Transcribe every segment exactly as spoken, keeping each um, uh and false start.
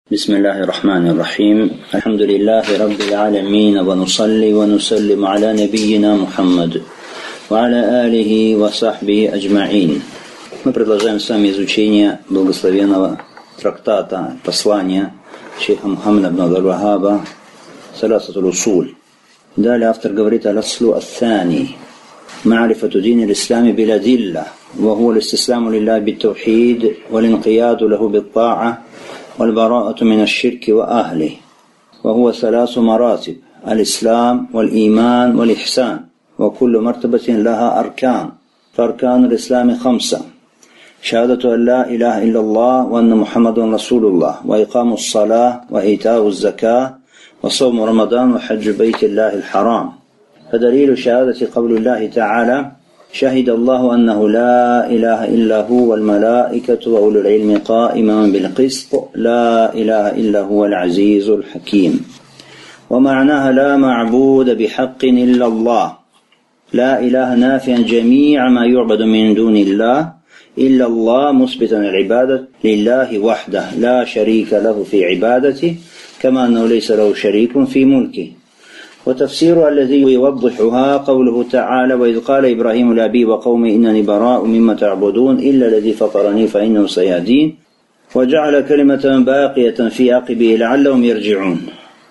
بسم الله الرحمن الرحيم الحمد لله رب العالمين ونصلي ونسلم على نبينا Мухаммад وعلى آله وصحبه أجمعين. Мы продолжаем с вами изучение благословенного трактата, послания шейха Мухаммада ибн Абдул-Вахаба Саласатуль Усуль. Далее автор говорит: «Аль-аслу ат-тани ма'рифату дин аль-ислами бил-адилля, ва хуа аль-истисляму лиллахи бит-тавхид, вал-инқияду лаху бит-та'a, والبراءة من الشرك وأهله، وهو ثلاث مراتب: الإسلام والإيمان والإحسان، وكل مرتبة لها أركان، فأركان الإسلام خمسة: شهادة أن لا إله إلا الله وأن محمد رسول الله، وإقام الصلاة، وإيتاء الزكاة، وصوم رمضان، وحج بيت الله الحرام. فدليل شهادة قول الله تعالى: شهد الله أنه لا إله إلا هو والملائكة وأولو العلم قائما بالقسط، لا إله إلا هو العزيز الحكيم. ومعناها لا معبود بحق إلا الله، لا إله نافيا جميع ما يعبد من دون الله إلا الله، مثبتا العبادة لله وحده لا شريك له في عبادته، كما أنه ليس له شريك في ملكه. وتفسيرها الذي يوضحها قوله تعالى: وإذ قال إبراهيم لأبيه وقومه إنني براء مما تعبدون إلا الذي فطرني فإنه سيهدين، وجعل كلمة باقية في عقبه لعلهم يرجعون.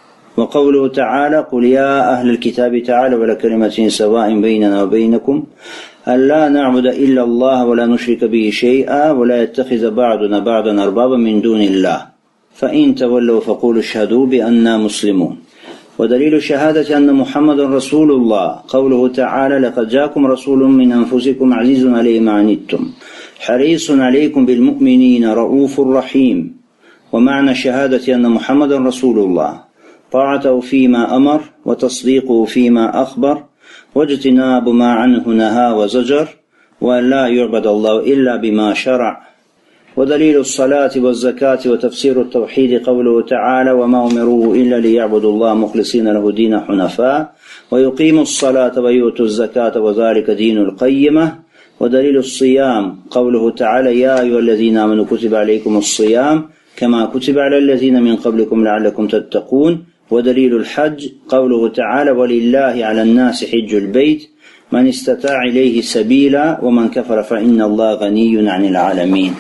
وقوله تعالى: قل يا أهل الكتاب تعالوا إلى كلمة سواء بيننا وبينكم ألا نعبد إلا الله ولا نشرك به شيئا ولا يتخذ بعضنا بعضا أربابا من دون الله، فإن تولوا فقولوا اشهدوا بأننا مسلمون. ودليل شهادة أن محمد رسول الله قوله تعالى: لقد جاءكم رسول من أنفسكم عزيز عليه ما عنتم حريص عليكم بالمؤمنين رؤوف رحيم. ومعنى شهادة أن محمد رسول الله طاعته فيما أمر، وتصديقه فيما أخبر، واجتناب ما عنه نهى وزجر، وأن لا يعبد الله إلا بما شرع. ودليل الصلاة والزكاة وتفسير التوحيد قوله تعالى: وما أمروا إلا ليعبدوا الله مخلصين له دين حنفاء ويقيموا الصلاة ويؤتوا الزكاة وذلك دين القيمة. ودليل الصيام قوله تعالى: يا أيها الذين آمنوا كتب عليكم الصيام كما كتب على الذين من قبلكم لعلكم تتقون. ودليل الحج قوله تعالى: ولله على الناس حج البيت من استطاع إليه سبيلا ومن كفر فإن الله غني عن العالمين.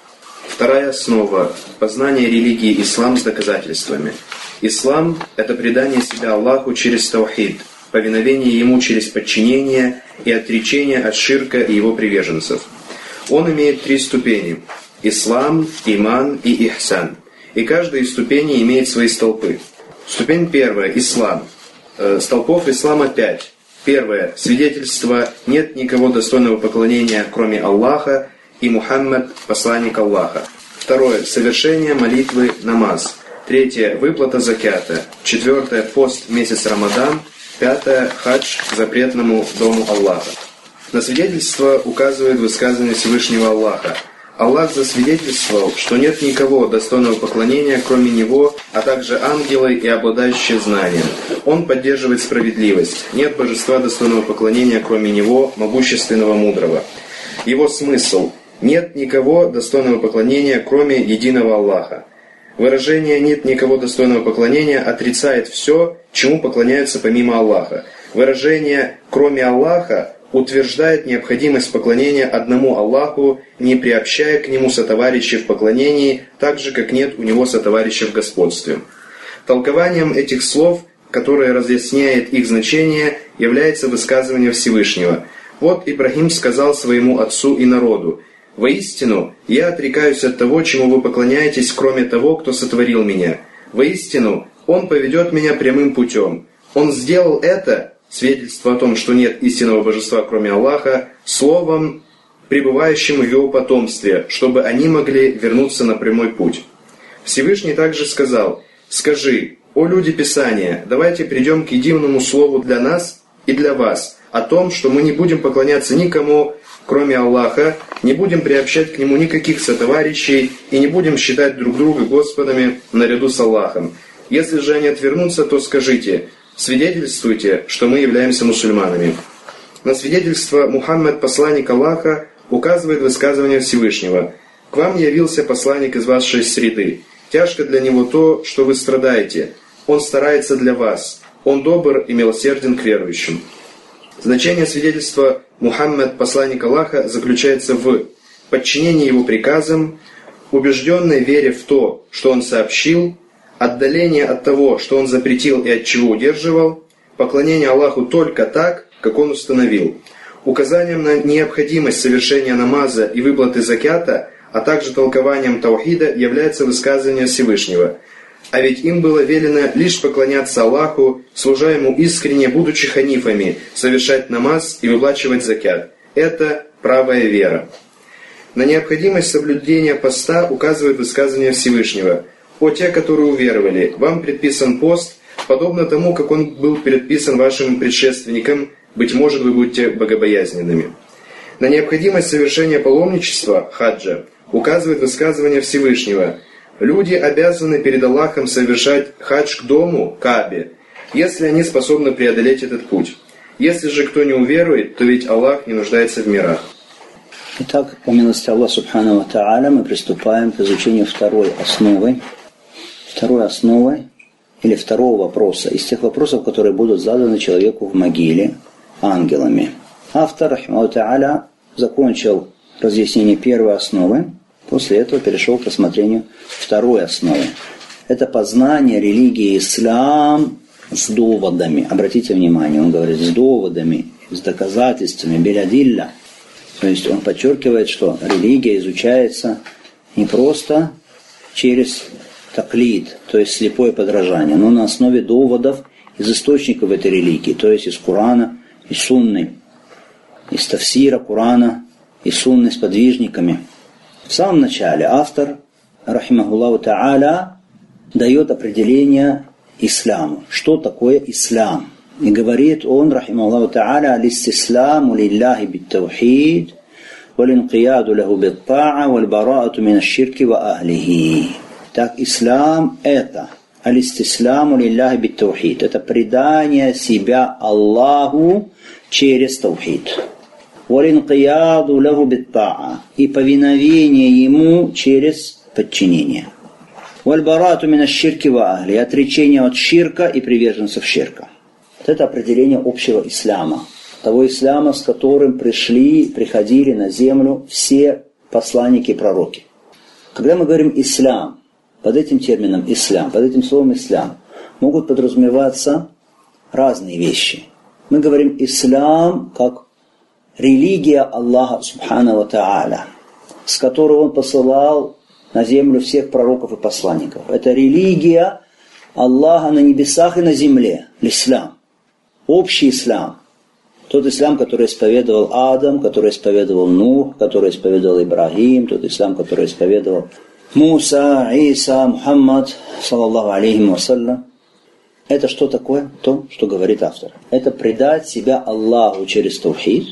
Вторая основа – познание религии ислам с доказательствами. Ислам – это предание себя Аллаху через таухид, повиновение Ему через подчинение и отречение от ширка и его приверженцев. Он имеет три ступени – ислам, иман и ихсан. И каждая из ступеней имеет свои столпы. Ступень первая – ислам. Столпов ислама пять. Первое – свидетельство «нет никого достойного поклонения, кроме Аллаха», и Мухаммад – посланник Аллаха. Второе – совершение молитвы намаз. Третье – выплата закята. Четвертое – пост месяц Рамадан. Пятое – хадж к запретному дому Аллаха. На свидетельство указывает высказывание Всевышнего Аллаха. Аллах засвидетельствовал, что нет никого достойного поклонения, кроме Него, а также ангелы и обладающие знанием. Он поддерживает справедливость. Нет божества достойного поклонения, кроме Него, могущественного, мудрого. Его смысл – нет никого достойного поклонения, кроме единого Аллаха. Выражение «нет никого достойного поклонения» отрицает все, чему поклоняются помимо Аллаха. Выражение «кроме Аллаха» утверждает необходимость поклонения одному Аллаху, не приобщая к Нему сотоварищей в поклонении, так же, как нет у Него сотоварищей в господстве. Толкованием этих слов, которое разъясняет их значение, является высказывание Всевышнего. Вот Ибрахим сказал своему отцу и народу: «Воистину, я отрекаюсь от того, чему вы поклоняетесь, кроме того, кто сотворил меня. Воистину, Он поведет меня прямым путем». Он сделал это, свидетельство о том, что нет истинного божества, кроме Аллаха, словом, пребывающим в его потомстве, чтобы они могли вернуться на прямой путь. Всевышний также сказал: «Скажи, о люди Писания, давайте придем к единому слову для нас и для вас, о том, что мы не будем поклоняться никому, кроме Аллаха, не будем приобщать к Нему никаких сотоварищей и не будем считать друг друга Господами наряду с Аллахом. Если же они отвернутся, то скажите: свидетельствуйте, что мы являемся мусульманами». На свидетельство Мухаммад, посланник Аллаха, указывает высказывание Всевышнего: «К вам явился посланник из вашей среды. Тяжко для него то, что вы страдаете. Он старается для вас. Он добр и милосерден к верующим». Значение свидетельства «Мухаммад, посланник Аллаха» заключается в подчинении его приказам, убежденной вере в то, что он сообщил, отдаление от того, что он запретил и от чего удерживал, поклонение Аллаху только так, как он установил. Указанием на необходимость совершения намаза и выплаты закята, а также толкованием таухида является высказывание Всевышнего. А ведь им было велено лишь поклоняться Аллаху, служа ему искренне, будучи ханифами, совершать намаз и выплачивать закят. Это правая вера. На необходимость соблюдения поста указывает высказывание Всевышнего. «О те, которые уверовали, вам предписан пост, подобно тому, как он был предписан вашим предшественникам, быть может, вы будете богобоязненными». На необходимость совершения паломничества, хаджа, указывает высказывание Всевышнего. Люди обязаны перед Аллахом совершать хадж к дому, Каабе, если они способны преодолеть этот путь. Если же кто не уверует, то ведь Аллах не нуждается в мирах. Итак, по милости Аллаха Субхану ва Тааля мы приступаем к изучению второй основы, второй основы или второго вопроса из тех вопросов, которые будут заданы человеку в могиле ангелами. Автор, рахимаху Тааля, закончил разъяснение первой основы, после этого перешел к рассмотрению второй основы. Это познание религии ислам с доводами. Обратите внимание, он говорит с доводами, с доказательствами, белядилля. То есть он подчеркивает, что религия изучается не просто через таклид, то есть слепое подражание, но на основе доводов из источников этой религии, то есть из Корана, из Сунны, из тафсира Корана и Сунны с подвижниками. В самом начале автор, рахимахуллаху та'аля, дает определение исламу. Что такое ислам? И говорит он, рахимахуллаху та'аля, «Алистисламу лилляхи биттаухид, валинқияду лаху битта'a, вальбараату мин аш-ширки ва ахлихи». Так, ислам это алистисламу лилляхи биттаухид. Это предание себя Аллаху через таухид. Валинқияду лаху битта'a. И повиновение ему через подчинение. Вальбараату мин аш-ширки ва ахли. Отречение от ширка и приверженцев ширка. Вот это определение общего ислама. Того ислама, с которым пришли, приходили на землю все посланники и пророки. Когда мы говорим ислам, под этим термином ислам, под этим словом ислам, могут подразумеваться разные вещи. Мы говорим ислам как религия Аллаха Субхану ва Тааля, с которой Он посылал на землю всех пророков и посланников. Это религия Аллаха на небесах и на земле. Ислам. Общий ислам. Тот ислам, который исповедовал Адам, который исповедовал Нух, который исповедовал Ибрагим, тот ислам, который исповедовал Муса, Иса, Мухаммад, саллаллаху алейхи вассалям. Это что такое? То, что говорит автор. Это предать себя Аллаху через таухид.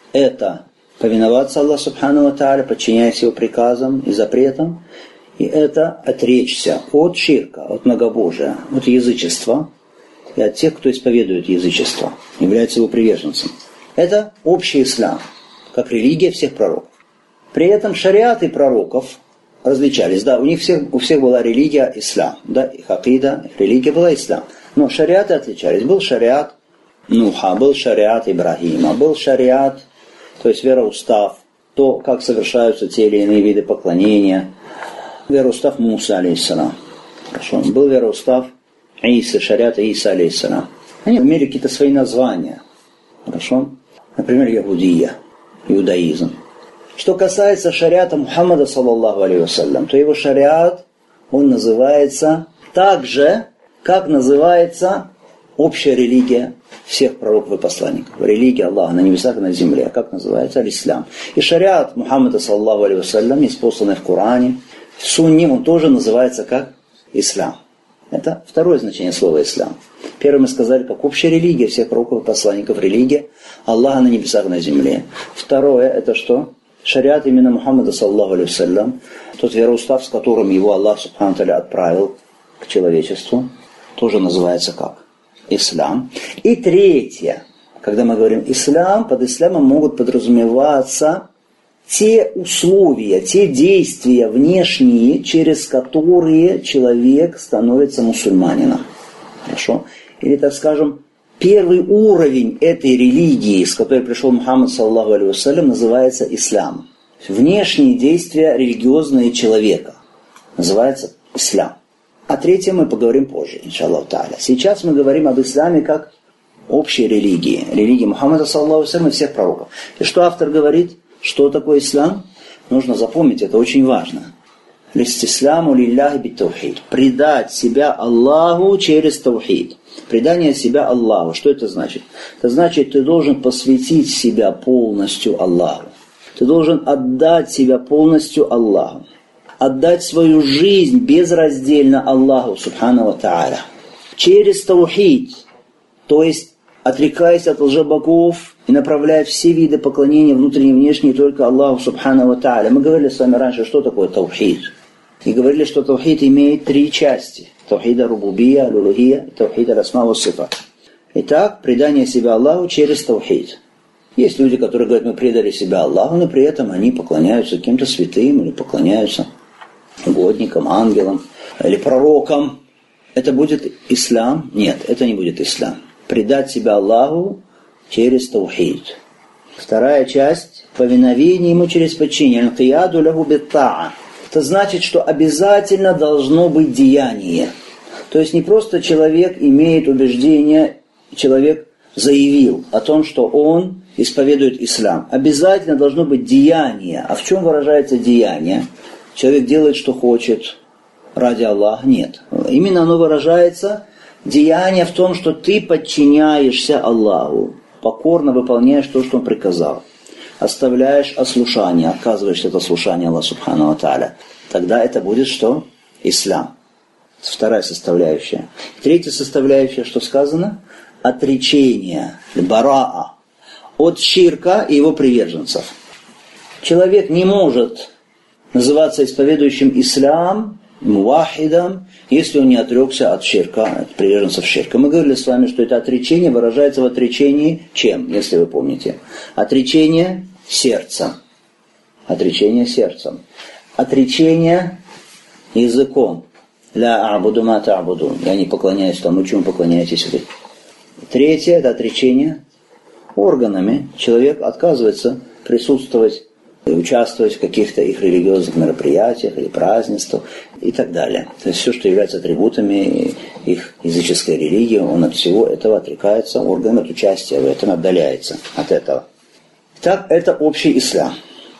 Это повиноваться Аллаху Субхану ва Тааля, подчиняясь Его приказам и запретам. И это отречься от ширка, от многобожия, от язычества и от тех, кто исповедует язычество, является его приверженцем. Это общий ислам, как религия всех пророков. При этом шариаты пророков различались. Да, у них всех, у всех была религия ислам. Да, их акида, их религия была ислам. Но шариаты отличались. Был шариат Нуха, был шариат Ибрагима, был шариат, то есть вероустав, то, как совершаются те или иные виды поклонения. Вероустав Муса, алейхиссалам. Хорошо. Был вероустав Иса, шариат Иса, алейхиссалам. Они имели какие-то свои названия. Хорошо. Например, Яхудия, иудаизм. Что касается шариата Мухаммада, саллаллаху алейхи вассалям, то его шариат, он называется так же, как называется общая религия всех пророков и посланников. Религия Аллаха на небесах и на земле. Как называется? Аль-Ислам. И шариат Мухаммада, саллаллаху алейхи вассалям, неспосланный в Коране, в Сунне, он тоже называется как Ислам. Это второе значение слова «ислам». Первое мы сказали, как общая религия всех пророков и посланников, религия Аллаха на небесах и на земле. Второе, это что? Шариат именно Мухаммада, саллаллаху алейхи вассалям, тот вероустав, с которым его Аллах Субхану ва Тааля отправил к человечеству, тоже называется как? Ислам. И третье, когда мы говорим ислам, под исламом могут подразумеваться те условия, те действия внешние, через которые человек становится мусульманином. Хорошо? Или, так скажем, первый уровень этой религии, с которой пришел Мухаммад, саллаллаху алейхи вассалям, называется ислам. Внешние действия религиозные человека называется ислам. О третьем мы поговорим позже, иншаллаху тааля. Сейчас мы говорим об исламе как общей религии. Религии Мухаммада, саллаллаху алейхи вассалям, и всех пророков. И что автор говорит? Что такое ислам? Нужно запомнить, это очень важно. Листисляму лилляхи бит-таухид. Предать себя Аллаху через таухид. Предание себя Аллаху. Что это значит? Это значит, ты должен посвятить себя полностью Аллаху. Ты должен отдать себя полностью Аллаху. Отдать свою жизнь безраздельно Аллаху, субхану ва тааля. Через таухид, то есть отрекаясь от лжебогов и направляя все виды поклонения, внутренние и внешние, только Аллаху, субхану ва тааля. Мы говорили с вами раньше, что такое таухид. И говорили, что таухид имеет три части. Таухида рубубия, алулухия и таухида расма ва сифат. Итак, предание себя Аллаху через таухид. Есть люди, которые говорят, мы предали себя Аллаху, но при этом они поклоняются каким-то святым или поклоняются угодникам, ангелам или пророкам. Это будет ислам? Нет, это не будет ислам. Предать себя Аллаху через таухид. Вторая часть – повиновение ему через подчинение. Аль-кияду лаху бит-таа. Это значит, что обязательно должно быть деяние. То есть не просто человек имеет убеждение, человек заявил о том, что он исповедует ислам. Обязательно должно быть деяние. А в чем выражается деяние? Человек делает, что хочет ради Аллаха? Нет. Именно оно выражается, деяние в том, что ты подчиняешься Аллаху, покорно выполняешь то, что Он приказал. Оставляешь ослушание, отказываешь от ослушания Аллаха субхану ва тааля. Тогда это будет что? Ислам. Вторая составляющая. Третья составляющая, что сказано? Отречение, бараа, от ширка и его приверженцев. Человек не может называться исповедующим ислам, мувахидом, если он не отрекся от ширка, от приверженцев ширка. Мы говорили с вами, что это отречение выражается в отречении чем, если вы помните? Отречение сердцем. Отречение сердцем. Отречение языком. Ля а'буду ма та'будун. Я не поклоняюсь тому, чему поклоняетесь вы. Третье – это отречение органами. Человек отказывается присутствовать и участвовать в каких-то их религиозных мероприятиях или празднествах и так далее. То есть все, что является атрибутами их языческой религии, он от всего этого отрекается, орган от участия в этом отдаляется от этого. Так, это общий ислам.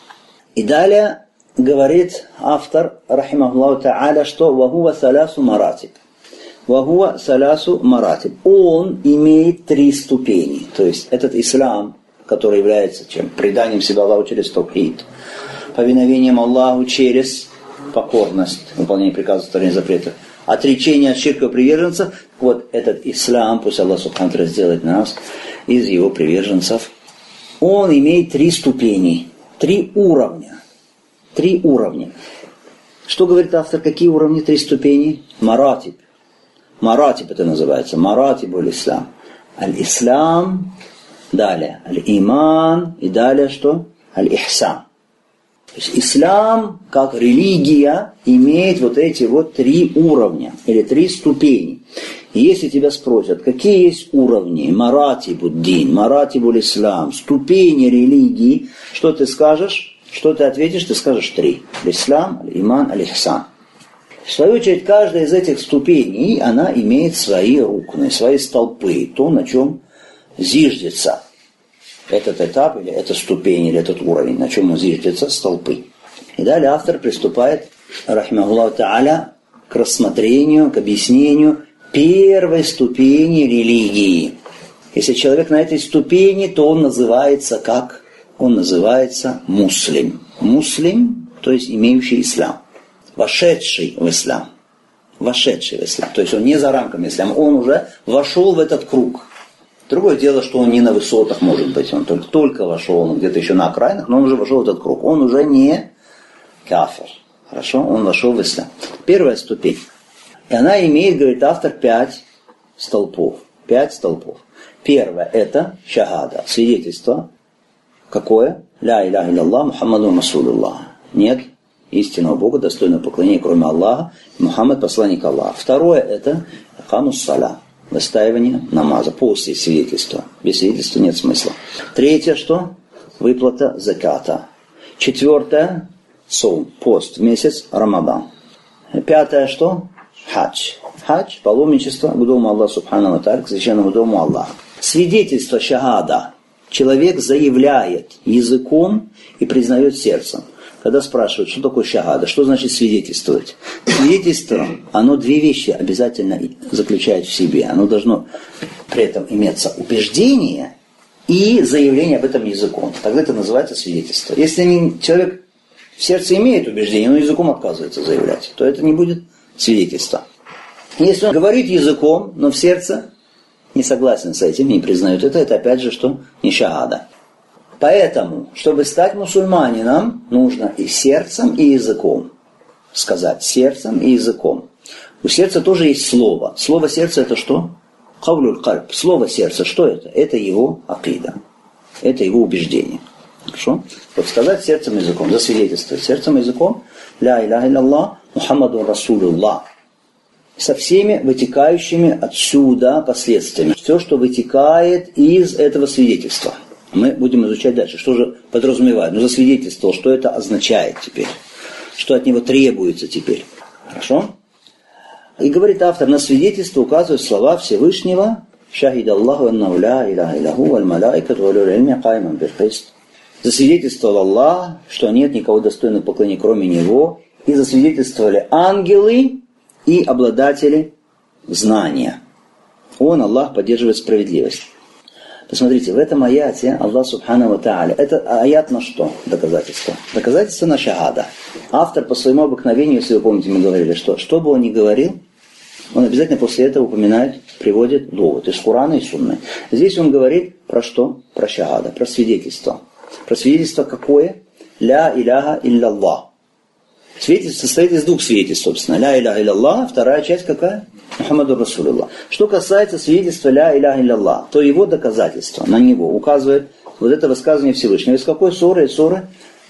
И далее говорит автор, рахимахуллаху та'аля, что «вахува салясу маратиб». «Вахува салясу маратиб». Он имеет три ступени. То есть этот ислам, который является чем? Преданием себя Аллаху через таухид, повиновением Аллаху через покорность, выполнение приказов, вторых запретов, отречение от ширка приверженцев. Вот этот ислам, пусть Аллах субхану ва тааля сделает нас из его приверженцев, он имеет три ступени, три уровня. Три уровня. Что говорит автор? Какие уровни? Три ступени? Маратиб. Маратиб это называется. Маратиб аль-ислам. Аль-ислам. Далее. Аль-иман. И далее что? Аль-ихсан. То есть ислам, как религия, имеет вот эти вот три уровня. Или три ступени. И если тебя спросят, какие есть уровни? Маратибуддин, маратибуль-ислам, ступени религии, что ты скажешь? Что ты ответишь? Ты скажешь три. Аль-ислам, аль-иман, аль-ихсан. В свою очередь, каждая из этих ступеней, она имеет свои рукны, свои столпы. То, на чем зиждется этот этап, или эта ступень, или этот уровень, на чем он зиждется, столпы. И далее автор приступает, рахимахуллаху та'аля, к рассмотрению, к объяснению первой ступени религии. Если человек на этой ступени, то он называется как? Он называется муслим. Муслим, то есть имеющий ислам. Вошедший в ислам. Вошедший в ислам. То есть он не за рамками ислама, он уже вошел в этот круг. Другое дело, что он не на высотах, может быть, он только, только вошел, он где-то еще на окраинах, но он уже вошел в этот круг. Он уже не кафир. Хорошо? Он вошел в ислам. Первая ступень. И она имеет, говорит автор, пять столпов. Пять столпов. Первое – это шахада, свидетельство Какое? Ля иляха илляллах Мухаммаду Расулуллах. Нет истинного Бога, достойного поклонения, кроме Аллаха. Мухаммад посланник Аллаха. Второе это камус саля. Выстаивание намаза после свидетельства. Без свидетельства нет смысла. Третье что? Выплата заката. Четвертое сом, пост в месяц Рамадан. Пятое что? Хадж. Хадж, паломничество к дому Аллаха Субхану ва Тааля, к священному дому Аллаха. Свидетельство шахада. Человек заявляет языком и признает сердцем. Когда спрашивают, что такое шахада, что значит свидетельствовать? Свидетельство, оно две вещи обязательно заключает в себе. Оно должно при этом иметься убеждение и заявление об этом языком. Тогда это называется свидетельство. Если не, человек в сердце имеет убеждение, но языком отказывается заявлять, то это не будет свидетельство. Если он говорит языком, но в сердце не согласен с этим, не признает это, это опять же что? Не шахада. Поэтому, чтобы стать мусульманином, нужно и сердцем, и языком. Сказать сердцем и языком. У сердца тоже есть слово. Слово сердца это что? Кавлюль кальб. Слово сердца, что это? Это его акида. Это его убеждение. Хорошо? Вот сказать сердцем и языком. Засвидетельствовать сердцем и языком. Ля иляха илляллах Мухаммаду Расулуллах. Со всеми вытекающими отсюда последствиями. Все, что вытекает из этого свидетельства. Мы будем изучать дальше, что же подразумевает. Ну, засвидетельствовал, что это означает теперь. Что от него требуется теперь. Хорошо? И говорит автор, на свидетельство указывают слова Всевышнего «Шахид Аллаху аннаху ля иляха иллаху валь малаикату ва улул ильми каиман бил кист». Засвидетельствовал Аллах, что нет никого достойного поклонения, кроме Него. И засвидетельствовали ангелы и обладатели знания. Он, Аллах, поддерживает справедливость. Посмотрите, в этом аяте Аллах Субхану ва Тааля, это аят на что? Доказательство. Доказательство на шахада. Автор по своему обыкновению, если вы помните, мы говорили, что что бы он ни говорил, он обязательно после этого упоминает, приводит довод из Курана и Сунны. Здесь он говорит про что? Про шахада, про свидетельство. Про свидетельство какое? Ля иляха илляллах. Свидетельство состоит из двух свидетельств, собственно. Ля иляха илляллах, вторая часть какая? Мухаммаду Расулуллах. Что касается свидетельства ля иляха илляллах, то его доказательство на него указывает вот это высказывание Всевышнего. Из какой суры? Из суры?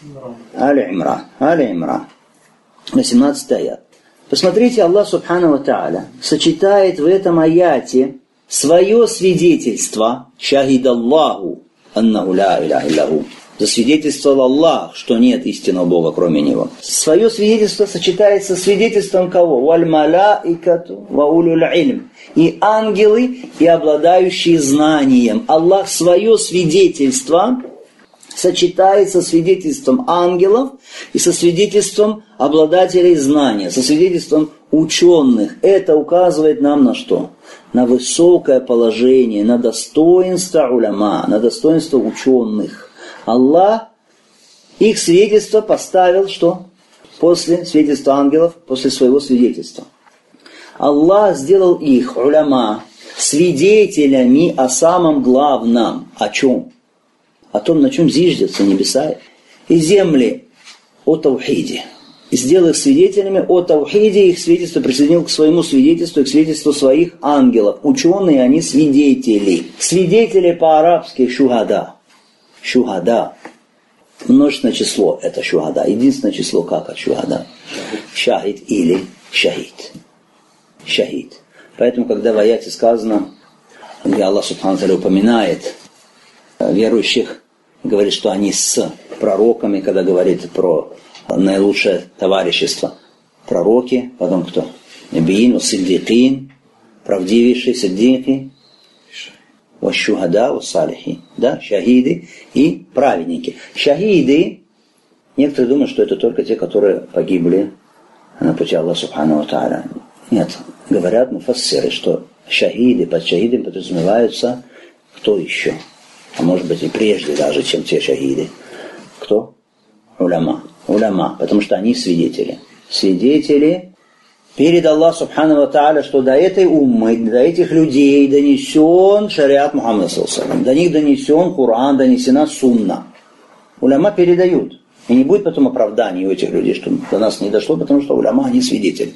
Али Имран. Али Имран. восемнадцатый аят. Посмотрите, Аллах Субхану ва Тааля сочетает в этом аяте свое свидетельство шахид Аллаху аннаху ля иляха иллаху. Засвидетельствовал Аллах, что нет истинного Бога, кроме Него. Свое свидетельство сочетается с свидетельством кого? Валь малаикату ва улул ильм. И ангелы, и обладающие знанием. Аллах свое свидетельство сочетает со свидетельством ангелов и со свидетельством обладателей знания, со свидетельством ученых. Это указывает нам на что? На высокое положение, на достоинство уляма, на достоинство ученых. Аллах их свидетельство поставил, что? После свидетельства ангелов, после своего свидетельства. Аллах сделал их, уляма, свидетелями о самом главном. О чем? О том, на чем зиждятся небеса и земли, о таухиде. И сделал их свидетелями о таухиде, их свидетельство присоединил к своему свидетельству и к свидетельству своих ангелов. Ученые, они свидетели. Свидетели по-арабски шухада. Шухада. Множественное число это шухада. Единственное число как от шухада? Шахид или шахид. Шахид. Поэтому, когда в аяте сказано, где Аллах Субхану ва Тааля упоминает верующих, говорит, что они с пророками, когда говорит про наилучшее товарищество. Пророки, потом кто? Набиин, сиддикин, правдивейшие сиддики, ващухада, салихи, да, шахиды и праведники. Шахиды, некоторые думают, что это только те, которые погибли на пути Аллаха Субхану ва Тааля. Нет, говорят муфассиры, что шахиды, под шахидами подразумеваются кто еще? А может быть и прежде даже, чем те шахиды. Кто? Уляма. Уляма, потому что они свидетели. Свидетели перед Аллахом Субхану ва Тааля, что до этой уммы, до этих людей донесен шариат Мухаммада саллаллаху алейхи ва саллям, до них донесен Коран, донесена сунна. Уляма передают. И не будет потом оправданий у этих людей, что до нас не дошло, потому что уляма, они свидетели.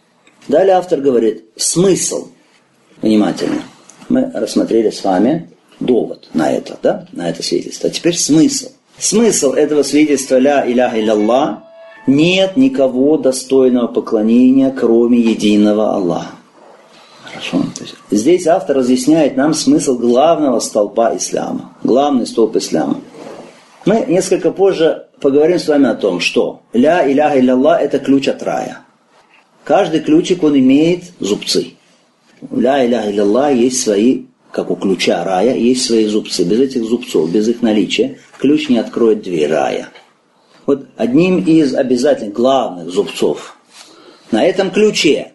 Далее автор говорит, смысл, внимательно, мы рассмотрели с вами довод на это, да, на это свидетельство. А теперь смысл. Смысл этого свидетельства «Ля иляха илlallah» – нет никого достойного поклонения, кроме единого Аллаха. Хорошо. То есть здесь автор разъясняет нам смысл главного столпа ислама. Главный столб ислама. Мы несколько позже поговорим с вами о том, что «Ля иляха илlallah» – это ключ от рая. Каждый ключик, он имеет зубцы. «Ля иляха илlallah» есть свои, как у ключа рая, есть свои зубцы. Без этих зубцов, без их наличия, ключ не откроет дверь рая. Вот одним из обязательных главных зубцов на этом ключе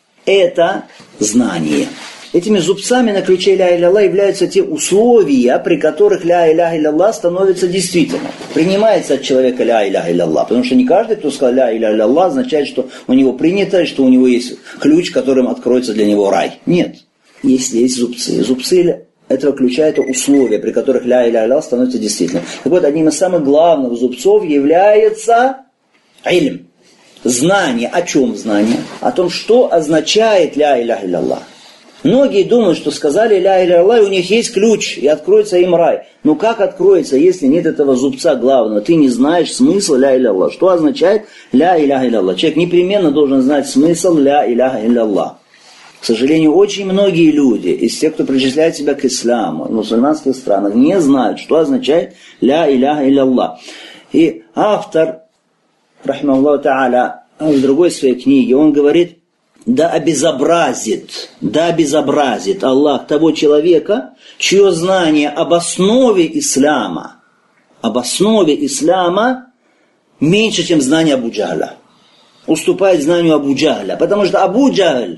это знание. Этими зубцами на ключе «Ля илlallah» являются те условия, при которых «Ля иляха илlallah» становится действительным. Принимается от человека «Ля иляха илlallah». Потому что не каждый, кто сказал «Ля иляха илlallah», означает, что у него принято, что у него есть ключ, которым откроется для него рай. Нет. Есть, есть зубцы. Зубцы этого ключа – это условия, при которых «Ля иляха илlallah» становится действительным. Так вот, одним из самых главных зубцов является илм. Знание. О чем знание? О том, что означает «Ля иляха илlallah». Многие думают, что сказали «Ля иляха илlallah», и у них есть ключ, и откроется им рай. Но как откроется, если нет этого зубца главного? Ты не знаешь смысл «Ля иляха илlallah». Что означает «Ля иляха илlallah»? Человек непременно должен знать смысл «Ля иляха илlallah». К сожалению, очень многие люди из тех, кто причисляет себя к исламу, в мусульманских странах, не знают, что означает «Ля иляха илlallah». И автор, рахимахуллаху та'аля, в другой своей книге, он говорит: да обезобразит, да обезобразит Аллах того человека, чье знание об основе ислама, об основе ислама меньше, чем знание Абу Джахля. Уступает знанию Абу Джахля. Потому что Абу Джахль,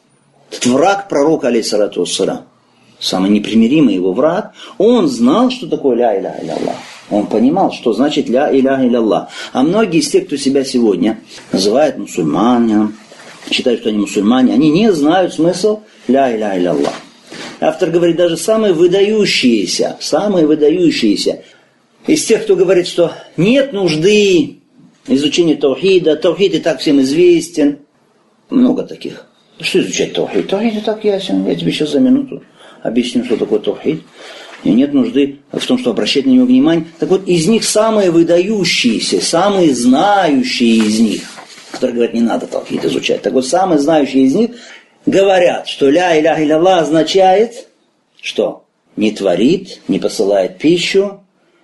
враг пророка, алейхиссалату вассалам, самый непримиримый его враг, он знал, что такое «Ля иляха илlallah». Он понимал, что значит «Ля иляха илlallah». А многие из тех, кто себя сегодня называют мусульманами, считают, что они мусульмане, они не знают смысл «Ля иляха илlallah». Автор говорит, даже самые выдающиеся, самые выдающиеся из тех, кто говорит, что нет нужды изучения таухида, таухид и так всем известен. Много таких. Что изучать таухид? Таухид и так ясен. Я тебе сейчас за минуту объясню, что такое таухид. И нет нужды в том, что обращать на него внимание. Так вот, из них самые выдающиеся, самые знающие из них, которые говорят, не надо таухид изучать. Так вот, самые знающие из них говорят, что «Ля иляха илlallah» означает, что не творит, не посылает пищу,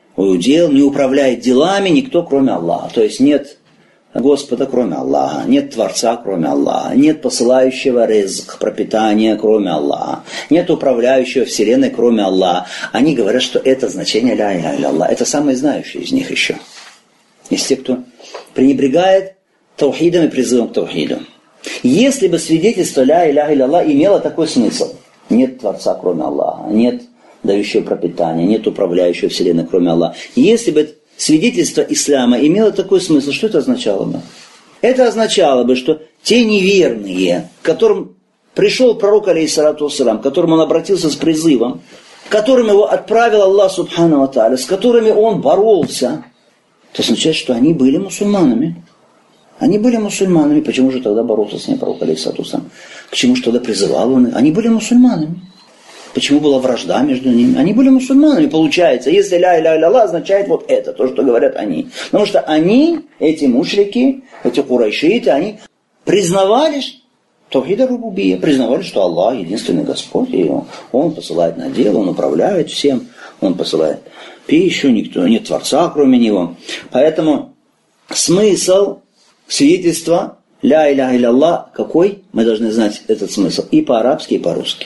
удел, не управляет делами никто, кроме Аллаха. То есть нет Господа, кроме Аллаха, нет Творца, кроме Аллаха, нет посылающего ризк, пропитания, кроме Аллаха, нет управляющего вселенной, кроме Аллаха. Они говорят, что это значение «Ля иляха илlallah». Это самые знающие из них еще. Из тех, кто пренебрегает таухидом и призывом к таухиду. Если бы свидетельство «Ля иляха илlallah» имело такой смысл: нет Творца, кроме Аллаха, нет дающего пропитания, нет управляющего вселенной, кроме Аллаха. Если бы свидетельство ислама имело такой смысл, что это означало бы? Это означало бы, что те неверные, к которым пришел пророк, алейхиссалату вассалам, к которым он обратился с призывом, к которым его отправил Аллах субхану ва тааля, с которыми он боролся, это означает, что они были мусульманами. Они были мусульманами. Почему же тогда боролся с ними пророк, алейхиссалату вассалам? К чему же тогда призывал он? Они были мусульманами. Почему была вражда между ними? Они были мусульманами, получается. Если «Ля иляха илlallah» означает вот это, то, что говорят они. Потому что они, эти мушрики, эти курайшиты, они признавали таухид ар-рубубия, признавали, что Аллах единственный Господь, и он, он посылает на дело, Он управляет всем, Он посылает пищу, никто, нет Творца, кроме Него. Поэтому смысл свидетельства «Ля иляха илlallah» какой? Мы должны знать этот смысл и по-арабски, и по-русски.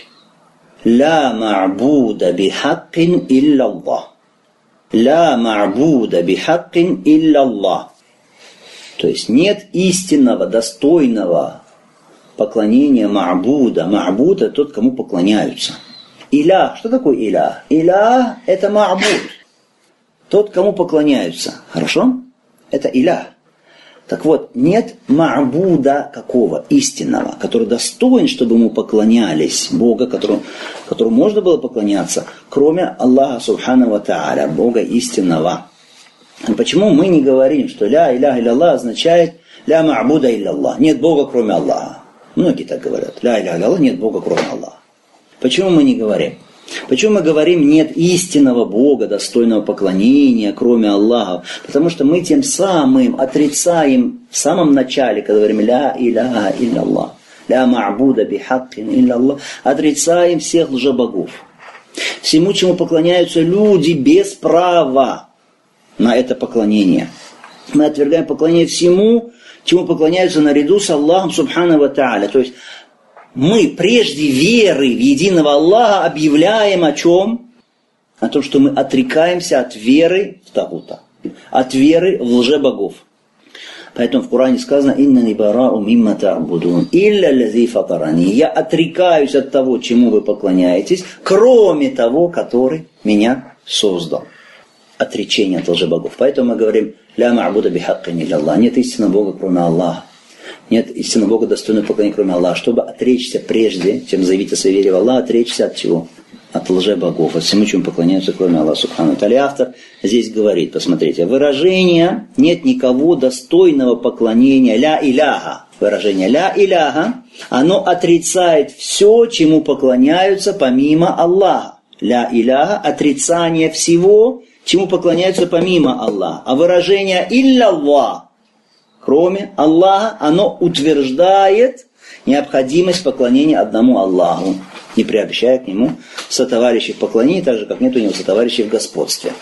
«Ля ма'буда бихаккин илlallah». «Ля ма'буда бихаккин илlallah». То есть нет истинного, достойного поклонения ма'буда. Ма'буд – это тот, кому поклоняются. Илях. Что такое илях? Илях – это ма'буд. Тот, кому поклоняются. Хорошо? Это илях. Так вот, нет ма'буда какого? Истинного, который достоин, чтобы ему поклонялись. Бога, которому, которому можно было поклоняться, кроме Аллаха субхану ва тааля, Бога истинного. Почему мы не говорим, что «Ля иляха илlallah» означает «Ля ма'буда илlallah»? Нет Бога, кроме Аллаха. Многие так говорят. «Ля иляха илlallah» нет Бога, кроме Аллаха. Почему мы не говорим? Почему мы говорим, нет истинного Бога, достойного поклонения, кроме Аллаха? Потому что мы тем самым отрицаем в самом начале, когда говорим «Ля иляха илля-Аллах», «Ля ма'буда бихаккин илля-Аллах», отрицаем всех лжебогов. Всему, чему поклоняются люди без права на это поклонение. Мы отвергаем поклонение всему, чему поклоняются наряду с Аллахом Субхану ва Тааля. То есть мы прежде веры в единого Аллаха объявляем о чем? О том, что мы отрекаемся от веры в Тагута, от веры в лжебогов. Поэтому в Коране сказано «Иннани бара'у мимма та'будун, илля лази фатарани». Я отрекаюсь от того, чему вы поклоняетесь, кроме того, который меня создал. Отречение от лжебогов. Поэтому мы говорим «Ля ма'буда бихаккин илля-Аллах». Нет истинного Бога, кроме Аллаха. Нет истинного Бога, достойного поклонения, кроме Аллаха. Чтобы отречься прежде, чем заявить о своей вере в Аллаха, отречься от чего? От лжебогов, от всему, чему поклоняются, кроме Аллаха Субхану ва Тааля. Автор здесь говорит, посмотрите, выражение «нет никого достойного поклонения» «ля иляха». Выражение «ля иляха», оно отрицает все, чему поклоняются помимо Аллаха. «Ля иляха» – отрицание всего, чему поклоняются помимо Аллаха. А выражение «илля-Аллах», кроме Аллаха, оно утверждает необходимость поклонения одному Аллаху, не приобщая к нему сотоварищей в поклонении, так же, как нет у него сотоварищей в господстве.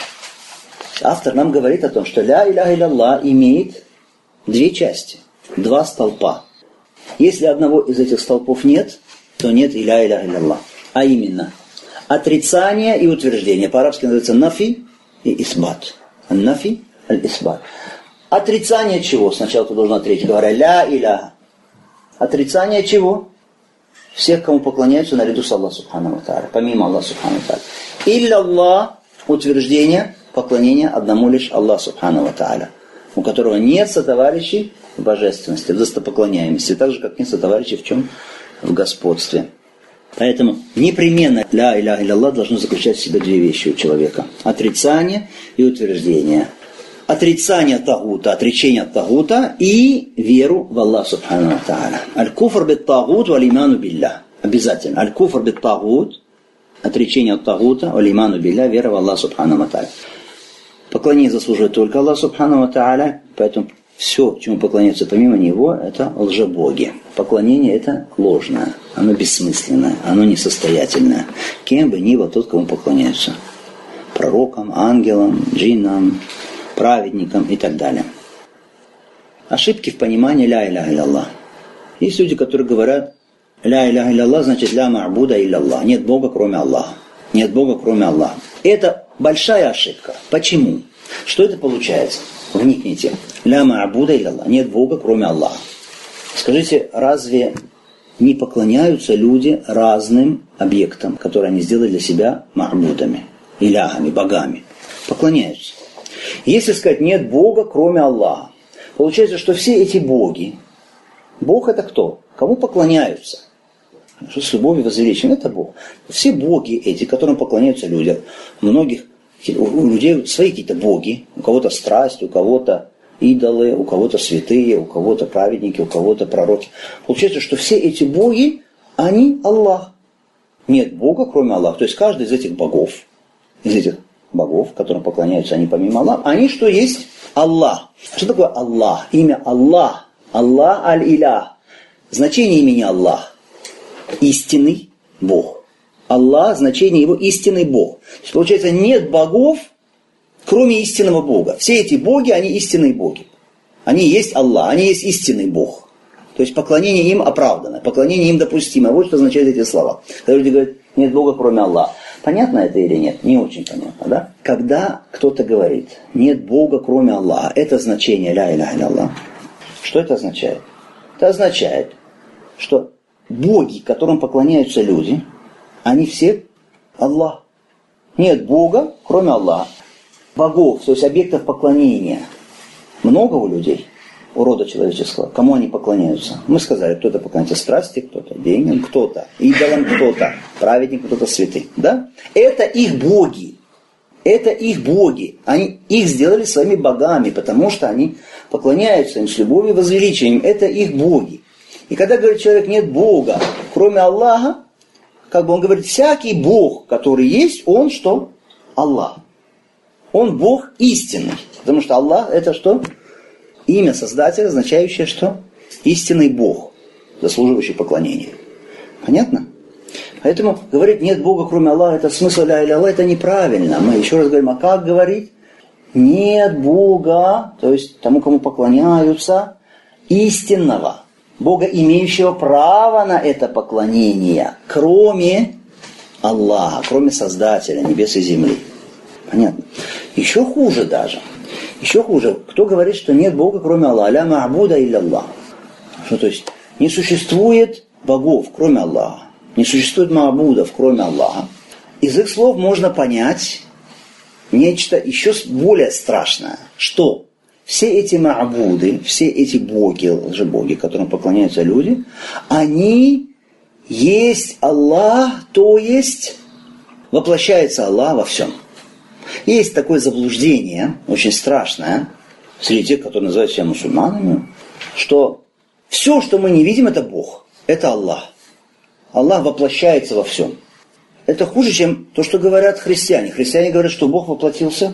Автор нам говорит о том, что «ля иляха илля-Аллах» имеет две части, два столпа. Если одного из этих столпов нет, то нет и «ля иляха илля-Аллах». А именно, отрицание и утверждение. По-арабски называется «нафи» и «исбат». «Нафи» аль-исбат. Отрицание чего? Сначала ты должен отречь, говоря «ля иляха». Отрицание чего? Всех, кому поклоняются наряду с Аллахом Субхану ва Тааля, помимо Аллаха Субхану ва Тааля. Илля-Аллах – утверждение поклонения одному лишь Аллаху Субхану ва Тааля, у которого нет сотоварищей в божественности, в достопоклоняемости, так же, как нет сотоварищей в чем? В господстве. Поэтому непременно «ля иляха илля-Аллах» должно заключать в себе две вещи у человека. Отрицание и утверждение. Отрицание тагута, отречение от тагута и веру в Аллах Субхану ва Тааля. Аль-куфр бит тагут валь иману билля. Обязательно. Аль-куфр бит тагут, отречение от тагута валь иману билля, вера в Аллах Субхану ва Тааля. Поклонение заслуживает только Аллах Субхану ва Тааля, поэтому все, чему поклоняются помимо Него, это лжебоги. Поклонение это ложное, оно бессмысленное, оно несостоятельное. Кем бы ни был тот, кому поклоняются. Пророкам, ангелам, джиннам, праведникам и так далее. Ошибки в понимании «ля иляха илля-Аллах». Есть люди, которые говорят «ля иляха илля-Аллах» значит «ля ма'буда илля-Аллах». Нет Бога, кроме Аллаха. Нет Бога, кроме Аллаха. Это большая ошибка. Почему? Что это получается? Вникните. «Ля ма'буда илля-Аллах». Нет Бога, кроме Аллаха. Скажите, разве не поклоняются люди разным объектам, которые они сделали для себя ма'будами, иляхами, богами? Поклоняются. Если сказать «нет Бога, кроме Аллаха», получается, что все эти боги, Бог это кто? Кому поклоняются? Что с любовью возвеличен, это Бог. Все боги эти, которым поклоняются люди, многих, у людей свои какие-то боги, у кого-то страсть, у кого-то идолы, у кого-то святые, у кого-то праведники, у кого-то пророки. Получается, что все эти боги, они Аллах. Нет Бога, кроме Аллаха. То есть каждый из этих богов, из этих богов, которым поклоняются они помимо Аллаха, они что есть? Аллах. Что такое Аллах? Имя Аллах. Аллах аль-Илях. Значение имени Аллах. Истинный Бог. Аллах, значение его истинный Бог. То есть, получается, нет богов, кроме истинного Бога. Все эти боги, они истинные боги. Они есть Аллах, они есть истинный Бог. То есть поклонение им оправдано, поклонение им допустимо. Вот что означают эти слова. Когда люди говорят, нет Бога, кроме Аллаха. Понятно это или нет? Не очень понятно, да? Когда кто-то говорит, нет Бога, кроме Аллаха, это значение ля иляха илля-Аллах. Что это означает? Это означает, что боги, которым поклоняются люди, они все Аллах. Нет Бога, кроме Аллаха. Богов, то есть объектов поклонения, много у людей, у рода человеческого. Кому они поклоняются? Мы сказали, кто-то поклоняется страсти, кто-то деньгам, кто-то идолам, кто-то праведник, кто-то святый. Да? Это их боги. Это их боги. Они их сделали своими богами, потому что они поклоняются им с любовью и возвеличением. Это их боги. И когда говорит человек, нет Бога, кроме Аллаха, как бы он говорит, всякий Бог, который есть, он что? Аллах. Он Бог истинный. Потому что Аллах это что? Имя Создателя, означающее что? Истинный Бог, заслуживающий поклонения. Понятно? Поэтому говорить нет Бога, кроме Аллаха, это смысл ля иля Аллах, это неправильно. Мы еще раз говорим, а как говорить? Нет Бога, то есть тому, кому поклоняются, истинного, Бога, имеющего право на это поклонение, кроме Аллаха, кроме Создателя небес и земли. Понятно? Еще хуже даже. Еще хуже. Кто говорит, что нет Бога, кроме Аллаха? Ля ма'буда илля Аллах. Что, то есть не существует богов, кроме Аллаха. Не существует ма'будов, кроме Аллаха. Из их слов можно понять нечто еще более страшное. Что все эти ма'буды, все эти боги, лжебоги, которым поклоняются люди, они есть Аллах, то есть воплощается Аллах во всем. Есть такое заблуждение, очень страшное, среди тех, которые называют себя мусульманами, что все, что мы не видим, это Бог, это Аллах. Аллах воплощается во всем. Это хуже, чем то, что говорят христиане. Христиане говорят, что Бог воплотился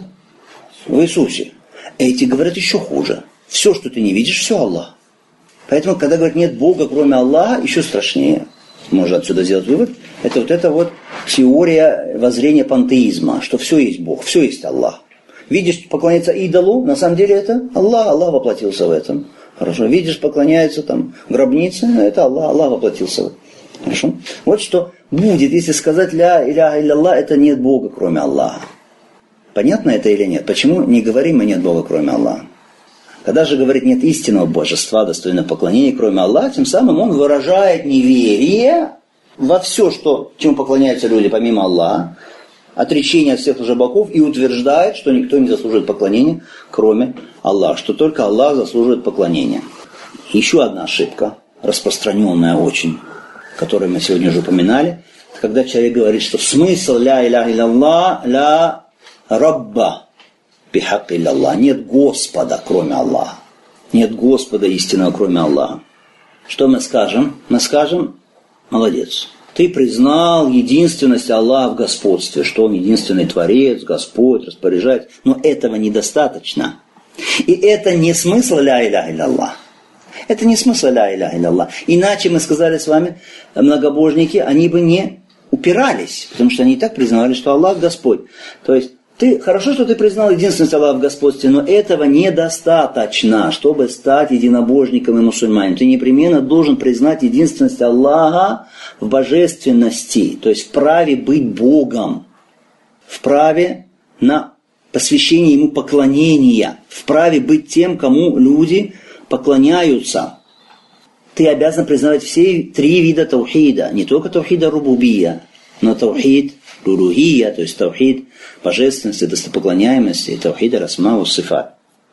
в Иисусе. Эти говорят еще хуже. Все, что ты не видишь, все Аллах. Поэтому, когда говорят, нет Бога, кроме Аллаха, еще страшнее. Можно отсюда сделать вывод. Это вот эта вот теория воззрения пантеизма, что все есть Бог, все есть Аллах. Видишь, поклоняется идолу, на самом деле это Аллах, Аллах воплотился в этом. Хорошо. Видишь, поклоняется там гробнице, это Аллах, Аллах воплотился в этом. Хорошо. Вот что будет, если сказать ля иляха илля, это нет Бога, кроме Аллаха. Понятно это или нет? Почему не говорим мы нет Бога, кроме Аллаха? Когда же говорит нет истинного божества, достойного поклонения, кроме Аллаха, тем самым он выражает неверие во все, что, чему поклоняются люди помимо Аллаха, отречение от всех лжебогов, и утверждает, что никто не заслуживает поклонения, кроме Аллаха, что только Аллах заслуживает поклонения. Еще одна ошибка, распространенная очень, которую мы сегодня уже упоминали, когда человек говорит, что смысл ля иляха илля ля рабба бихак илля Аллах. Нет Господа, кроме Аллаха. Нет Господа истинного, кроме Аллаха. Что мы скажем? Мы скажем, молодец. Ты признал единственность Аллаха в господстве, что Он единственный Творец, Господь, распоряжает. Но этого недостаточно. И это не смысл ля иляха илля Аллах. Это не смысл ля иляха илля Аллах. Иначе мы сказали с вами, многобожники, они бы не упирались, потому что они и так признавали, что Аллах Господь. То есть, ты, хорошо, что ты признал единственность Аллаха в господстве, но этого недостаточно, чтобы стать единобожником и мусульманином. Ты непременно должен признать единственность Аллаха в божественности, то есть в праве быть Богом, в праве на посвящение Ему поклонения, в праве быть тем, кому люди поклоняются. Ты обязан признавать все три вида таухида, не только таухида рубубия, но таухид рулухия, то есть таухид божественности, достопоклоняемости, и таухида расма ва сифат.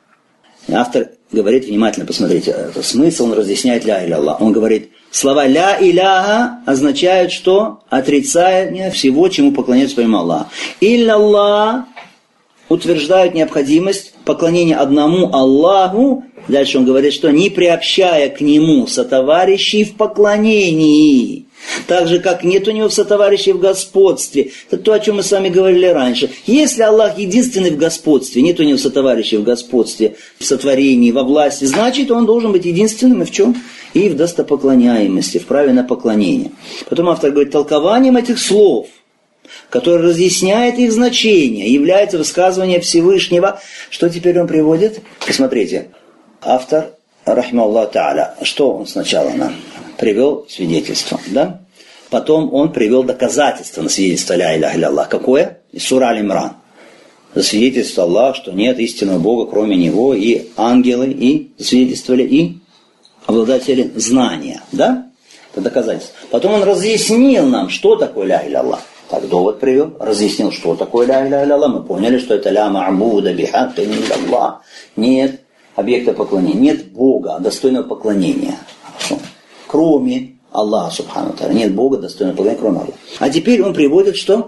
Автор говорит, внимательно посмотрите, смысл он разъясняет ля иля Аллах. Он говорит, слова ля иляха означают, что отрицание всего, чему поклоняются помимо Аллаха. Илля Аллах утверждают необходимость поклонения одному Аллаху. Дальше он говорит, что не приобщая к Нему сотоварищей в поклонении. Так же, как нет у него сотоварищей в господстве. Это то, о чем мы с вами говорили раньше. Если Аллах единственный в господстве, нет у него сотоварищей в господстве, в сотворении, во власти, значит, он должен быть единственным и в чем? И в достопоклоняемости, в праве на поклонение. Потом автор говорит, толкованием этих слов, которое разъясняет их значение, является высказывание Всевышнего. Что теперь он приводит? Посмотрите. Автор, рахимахуллах та'аля, что он сначала нам привел свидетельство, да? Потом он привел доказательство на свидетельство ля иляха илля Аллах. Какое? Из сура Аль-Имран. Засвидетельствовал Аллах, что нет истинного Бога, кроме Него, и ангелы, и засвидетельствовали, и обладатели знания, да? Это доказательство. Потом он разъяснил нам, что такое ля иляха Аллах. Так довод привел, разъяснил, что такое ля иляха илля Аллах. Мы поняли, что это ля ма'буда бихак илля Аллах. Нет объекта поклонения, нет Бога, достойного поклонения. Хорошо. Кроме Аллаха, субхану ва тааля. Нет Бога, достойного поклонения, кроме Аллаха. А теперь он приводит что?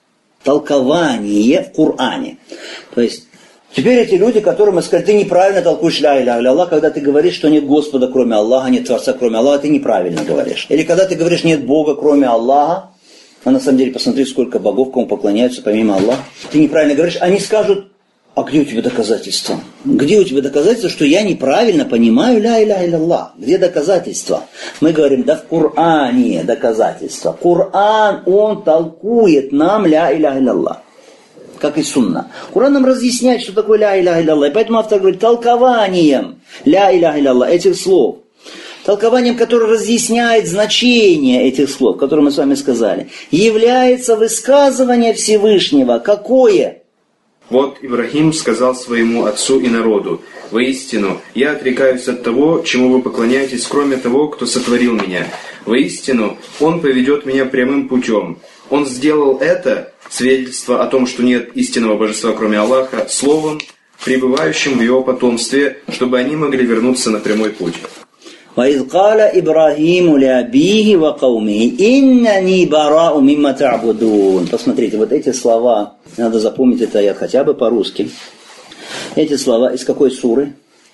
Толкование в Коране. То есть, теперь эти люди, которым мы сказали, ты неправильно толкуешь ля иляха илля Аллах, когда ты говоришь, что нет Господа, кроме Аллаха, нет Творца, кроме Аллаха, ты неправильно говоришь. Или когда ты говоришь, нет Бога, кроме Аллаха, А на самом деле посмотри, сколько богов, кому поклоняются помимо Аллаха. Ты неправильно говоришь, они скажут, а где у тебя доказательства? Где у тебя доказательства, что я неправильно понимаю ля иляха илlallah? Где доказательства? Мы говорим, да в Коране доказательства. Коран, он толкует нам ля иляха илlallah. Как и сунна. Коран нам разъясняет, что такое ля иляха илlallah. И поэтому автор говорит, толкованием ля иляха илlallah этих слов, толкованием, которое разъясняет значение этих слов, которые мы с вами сказали, является высказывание Всевышнего. Какое? Вот Ибрахим сказал своему отцу и народу: «Воистину, я отрекаюсь от того, чему вы поклоняетесь, кроме того, кто сотворил меня. Воистину, он поведет меня прямым путем». Он сделал это, свидетельство о том, что нет истинного божества, кроме Аллаха, словом, пребывающим в его потомстве, чтобы они могли вернуться на прямой путь. وَإِذْ قَالَ إِبْرَاهِيمُ لِأَبِيهِ وَقَوْمِهِ إِنَّنِي بَرَاءٌ مِمَّا تَعْبُدُونَ. Посмотрите, вот эти слова, надо запомнить это аят хотя бы по-русски. Эти слова из какой суры?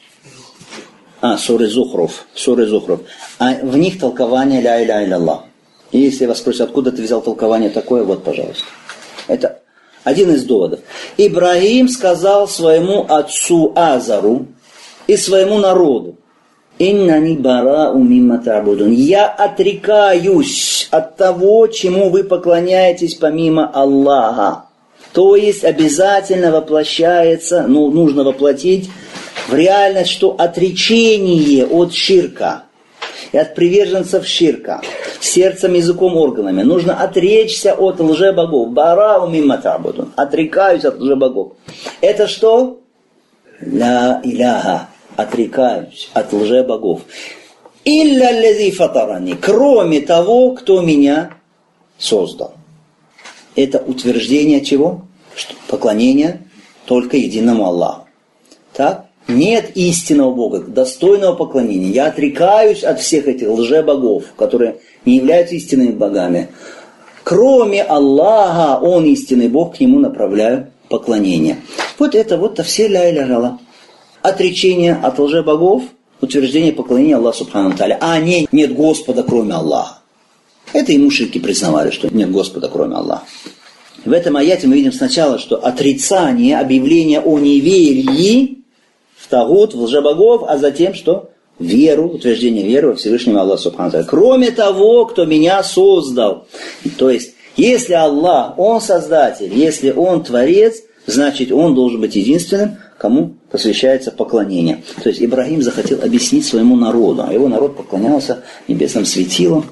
А, суры Зухруф. Суры Зухруф. А в них толкование ля иляха илlallah. И если вас спросят, откуда ты взял толкование такое, вот, пожалуйста. Это один из доводов. Ибрахим сказал своему отцу Азару и своему народу: «Иннани бара'у мимма та'будун». Я отрекаюсь от того, чему вы поклоняетесь помимо Аллаха. То есть обязательно воплощается, ну, нужно воплотить в реальность, что отречение от ширка и от приверженцев ширка сердцем, языком, органами. Нужно отречься от лжебогов. Бара'у мимма та'будун. Отрекаюсь от лжебогов. Это что? Ля иляха. Отрекаюсь от лжебогов. Илля лази фатарани. Кроме того, кто меня создал. Это утверждение чего? Что поклонение только единому Аллаху. Так? Нет истинного Бога, достойного поклонения. Я отрекаюсь от всех этих лжебогов, которые не являются истинными богами. Кроме Аллаха, Он истинный Бог, к Нему направляю поклонение. Вот это вот все ля иляха илlallah. Отречение от лжебогов, утверждение поклонения Аллаху субхану ва тааля. А не, нет Господа, кроме Аллаха. Это и мушрики признавали, что нет Господа, кроме Аллаха. В этом аяте мы видим сначала, что отрицание, объявление о неверии в тагут, в лжебогов, а затем что? Веру, утверждение веры во Всевышнего Аллаха субхану ва тааля. Кроме того, кто меня создал. То есть, если Аллах, Он создатель, если Он творец, значит, Он должен быть единственным, кому посвящается поклонение. То есть Ибрахим захотел объяснить своему народу, а его народ поклонялся небесным светилам,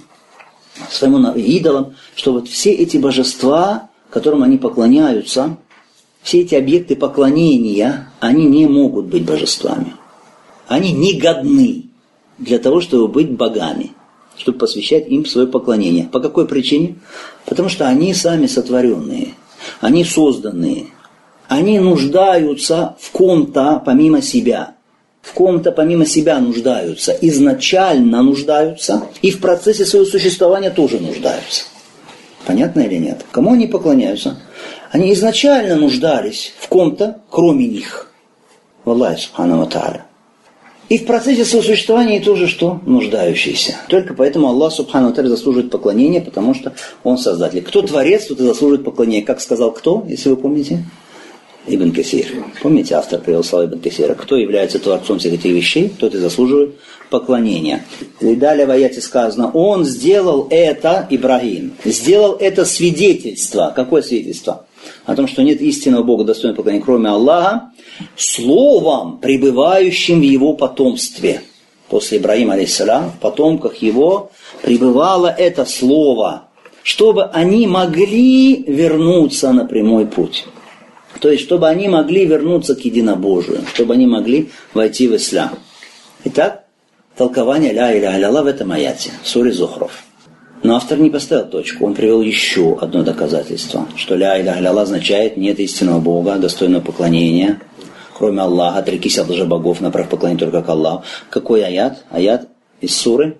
своему идолам, что вот все эти божества, которым они поклоняются, все эти объекты поклонения, они не могут быть божествами. Они не годны для того, чтобы быть богами, чтобы посвящать им свое поклонение. По какой причине? Потому что они сами сотворенные, они созданные. Они нуждаются в ком-то помимо себя. В ком-то помимо себя нуждаются. Изначально нуждаются. И в процессе своего существования тоже нуждаются. Понятно или нет? Кому они поклоняются? Они изначально нуждались в ком-то, кроме них. В Аллахе субхану ва тааля. И в процессе своего существования тоже что? Нуждающиеся. Только поэтому Аллах субхану ва тааля заслуживает поклонения, потому что Он создатель. Кто творец, тот и заслуживает поклонения. Как сказал кто, если вы помните? Ибн Касир. Помните, автор привел слова Ибн Касира. Кто является творцом всех этих вещей, тот и заслуживает поклонения. И далее в аяте сказано: Он сделал это, Ибрахим, сделал это свидетельство. Какое свидетельство? О том, что нет истинного Бога, достойного поклонения, кроме Аллаха, словом, пребывающим в его потомстве. После Ибрахима, алейхиссалям, в потомках его пребывало это слово, чтобы они могли вернуться на прямой путь. То есть, чтобы они могли вернуться к единобожию, чтобы они могли войти в ислам. Итак, толкование ля иляха илlallah в этом аяте, в суре Зухруф. Но автор не поставил точку, он привел еще одно доказательство, что ля иляха илlallah означает нет истинного Бога, достойного поклонения, кроме Аллаха, отрекись от лжебогов, направь поклонение только к Аллаху. Какой аят? Аят из суры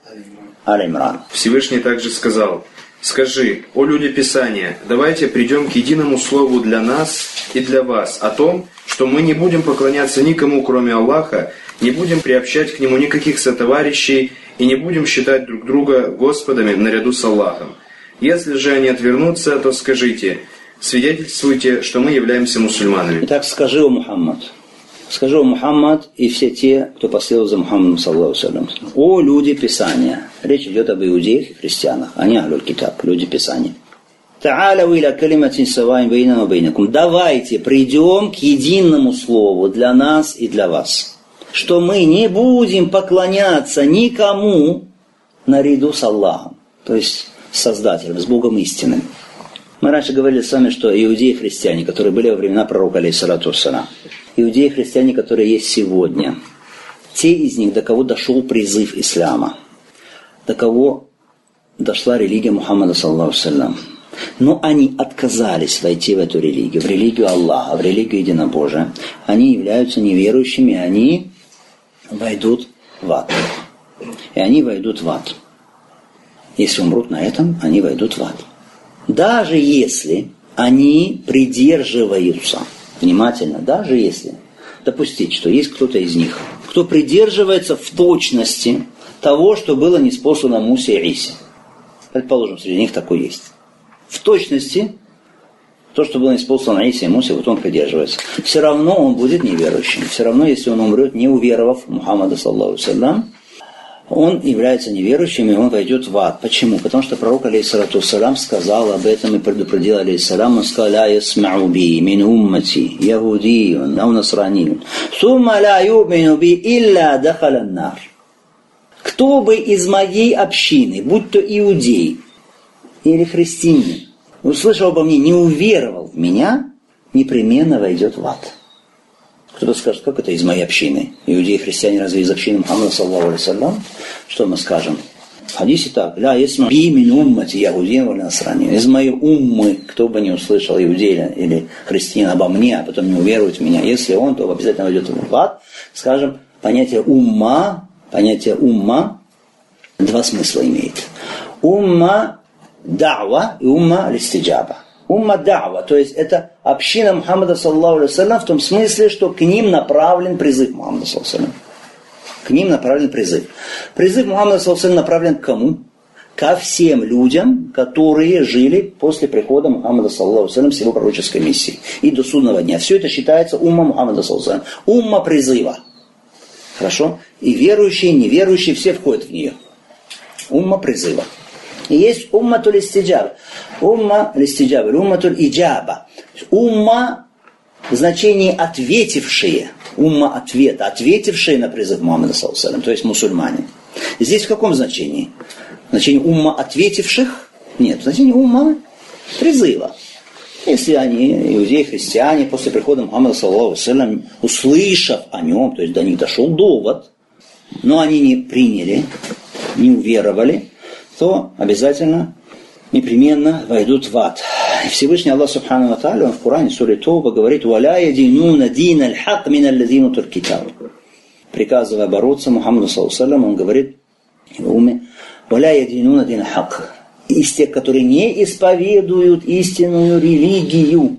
Аль-Имран. Всевышний также сказал: «Скажи, о люди Писания, давайте придем к единому слову для нас и для вас о том, что мы не будем поклоняться никому, кроме Аллаха, не будем приобщать к Нему никаких сотоварищей и не будем считать друг друга Господами наряду с Аллахом. Если же они отвернутся, то скажите, свидетельствуйте, что мы являемся мусульманами. Итак, скажи, о Мухаммад, скажи, о Мухаммад и все те, кто последовал за Мухаммадом, саллаллаху алейхи ва саллям. О люди Писания. Речь идет об иудеях и христианах, а не ахлюль китаб, люди Писания. Та'аляу иля калиматин саваин бейнана ва бейнакум. Давайте придем к единому слову для нас и для вас. Что мы не будем поклоняться никому наряду с Аллахом. То есть с Создателем, с Богом истинным. Мы раньше говорили с вами, что иудеи и христиане, которые были во времена пророка, алейхиссалату вассалам, иудеи и христиане, которые есть сегодня, те из них, до кого дошел призыв ислама, до кого дошла религия Мухаммада, саллаллаху алейхи ва саллям, но они отказались войти в эту религию, в религию Аллаха, в религию единобожия, они являются неверующими, они войдут в ад. И они войдут в ад. Если умрут на этом, они войдут в ад. Даже если они придерживаются, внимательно, даже если допустить, что есть кто-то из них, кто придерживается в точности того, что было ниспослано Мусе и Исе. Предположим, среди них такой есть. В точности то, что было ниспослано Исе и Мусе, вот он придерживается. Все равно он будет неверующим. Все равно, если он умрет, не уверовав в Мухаммада, саллаллаху алейхи ва саллям, он является неверующим, и он войдет в ад. Почему? Потому что пророк, алейхиссалату вассалям, сказал об этом и предупредил, алейхиссалям, он сказал, «Ля ясмау би мин уммати, яхудиюн, ау насраниюн, сумма ля юмину би илля дахалан нар». Кто бы из моей общины, будь то иудей или христианин, услышал обо мне, не уверовал в меня, непременно войдет в ад. Кто-то скажет, как это из моей общины? Иудеи и христиане разве из общины Мухаммада, саллаллаху алейхи ва саллям? Что мы скажем? В хадисе так. Ля ясма би мин уммати яхудиюн ва насраниюн. Из моей уммы, кто бы не услышал иудея или христианина обо мне, а потом не уверует в меня. Если он, то обязательно войдет в ад. Скажем, понятие умма, понятие умма два смысла имеет. Умма да'ва и умма листиджаба. Умма да'ва, то есть это община Мухаммада, саллаллаху алейхи ва саллям, в том смысле, что к ним направлен призыв Мухаммада, саллаллаху алейхи ва саллям. К ним направлен призыв. Призыв Мухаммада, саллаллаху алейхи ва саллям, направлен к кому? Ко всем людям, которые жили после прихода Мухаммада, саллаллаху алейхи ва саллям, с его пророческой миссией и до судного дня. Все это считается умма Мухаммада, саллаллаху алейхи ва саллям. Умма призыва. Хорошо? И верующие, и неверующие, все входят в нее. Умма призыва. И есть умматуль истиджаба. Умма листиджаба, умматуль иджаба. Умма в значении ответившие. Умма ответа, ответившие на призыв Мухаммада, саллаллаху алейхи ва саллям, то есть мусульмане. Здесь в каком значении? В значении умма ответивших? Нет, в значении умма призыва. Если они, иудеи, христиане, после прихода Мухаммада, саллаллаху алейхи ва саллям, услышав о нем, то есть до них дошел довод, но они не приняли, не уверовали, то обязательно, непременно войдут в ад. И Всевышний Аллах Субхану ва Тааля, он в Коране, суре Тауба, говорит, «Валя ядинуна дин аль-хак мин аль-лазина утул китаб». Приказывая бороться Мухаммаду, саллаллаху алейхи ва саллям, он говорит в его уме, «Валя ядинуна дин аль-хак». Из тех, которые не исповедуют истинную религию,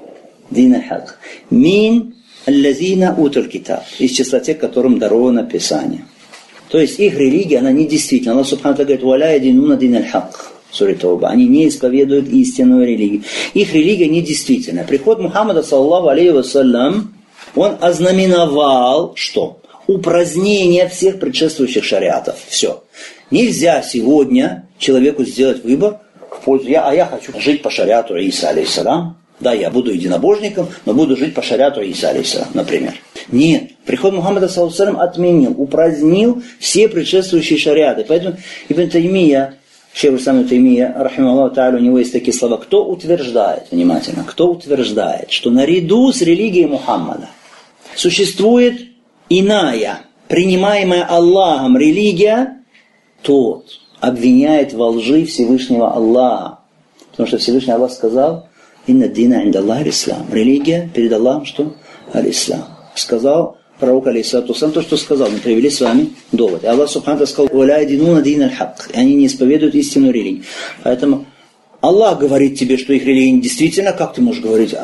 дин аль-хак, мин аль-лазина утул китаб, из числа тех, которым даровано Писание. То есть их религия, она недействительна. Аллах Субхану говорит, «Валя ядинуна дин аль-хак». Суре Тауба. Они не исповедуют истинную религию. Их религия недействительна. Приход Мухаммада, саллаллаху алейхи ва саллям, он ознаменовал, что? Упразднение всех предшествующих шариатов. Все. Нельзя сегодня человеку сделать выбор в пользу, я, а я хочу жить по шариату Иса, алейхиссалям. Да, я буду единобожником, но буду жить по шариату Иса, алейхиссалям, например. Нет. Приход Мухаммада, саллаллаху алейхи ва саллям, отменил, упразднил все предшествующие шариаты. Поэтому Ибн Таймия, Шейх Ислам Таймия, рахимахуллаху та'аля, у него есть такие слова. Кто утверждает, внимательно, кто утверждает, что наряду с религией Мухаммада существует иная, принимаемая Аллахом религия, тот обвиняет во лжи Всевышнего Аллаха. Потому что Всевышний Аллах сказал, «Инна дина инда Аллах аль-Ислам». Религия перед Аллахом что? Аль-Ислам. Сказал пророк, алейхиссалату вассалям, то, что сказал, мы привели с вами довод. И Аллах Субхану ва Тааля сказал, «Валя ядинуна дин аль-хак». И они не исповедуют истинную религию. Поэтому Аллах говорит тебе, что их религия действительно, как ты можешь говорить,